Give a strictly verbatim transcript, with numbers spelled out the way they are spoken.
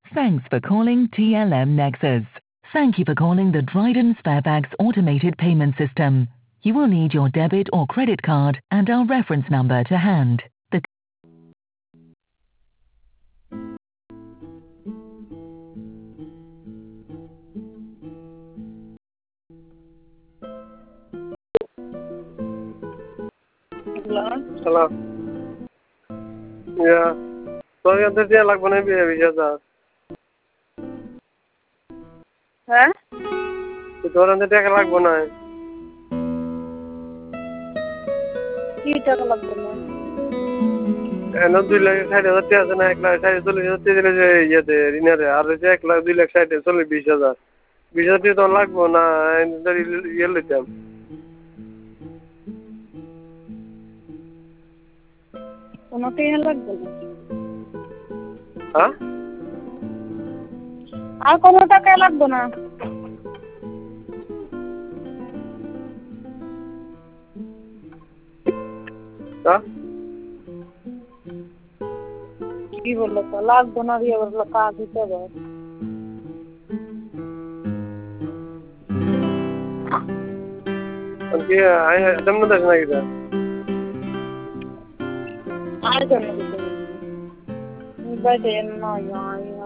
Thanks for calling T L M Nexus. Thank you for calling the Dryden Sparebags automated payment system. You will need your debit or credit card and our reference number to hand. The Hello? Hello. Yeah. Sorry, I'm just like when I be a visa. Huh? The door on the deck like when I. কি টাকা লাগবে না? And not do like side of the tears and act like I told you the yet the dinner. I reject like do like side only visa. Visa don't like one and the yellow them. কোনো টাকা লাগবে না। Huh? আর কোনো টাকা লাগবে না। Huh? কি বললো তো লাগবে না দিয়ে বললো কাজ দিতে হবে। Okay, I don't know that's like that. আর জন্য দিতে হবে। বাইরে না